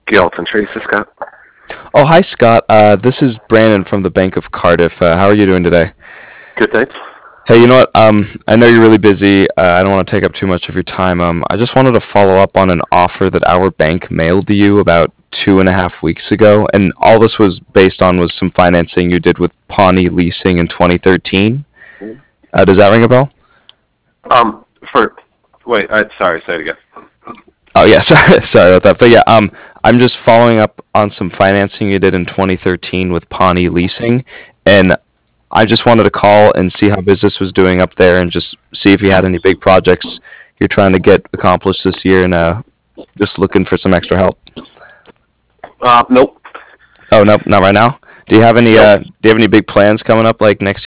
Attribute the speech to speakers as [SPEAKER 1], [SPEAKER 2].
[SPEAKER 1] Galton Tracy, Scott.
[SPEAKER 2] Oh, hi, Scott. This is Brandon from the Bank of Cardiff. How are you doing today?
[SPEAKER 1] Good, thanks.
[SPEAKER 2] Hey, you know what? I know you're really busy. I don't want to take up too much of your time. I just wanted to follow up on an offer that our bank mailed to you about 2.5 weeks ago, and all this was based on was some financing you did with Pawnee Leasing in 2013. Does that ring a bell?
[SPEAKER 1] Um, for wait, sorry, say it again.
[SPEAKER 2] Oh yeah, sorry about that. But yeah, I'm just following up on some financing you did in 2013 with Pawnee Leasing, and I just wanted to call and see how business was doing up there, and just see if you had any big projects you're trying to get accomplished this year, and just looking for some extra help.
[SPEAKER 1] Nope.
[SPEAKER 2] Oh, nope, not right now. Do you have any
[SPEAKER 1] Nope.
[SPEAKER 2] big plans coming up like next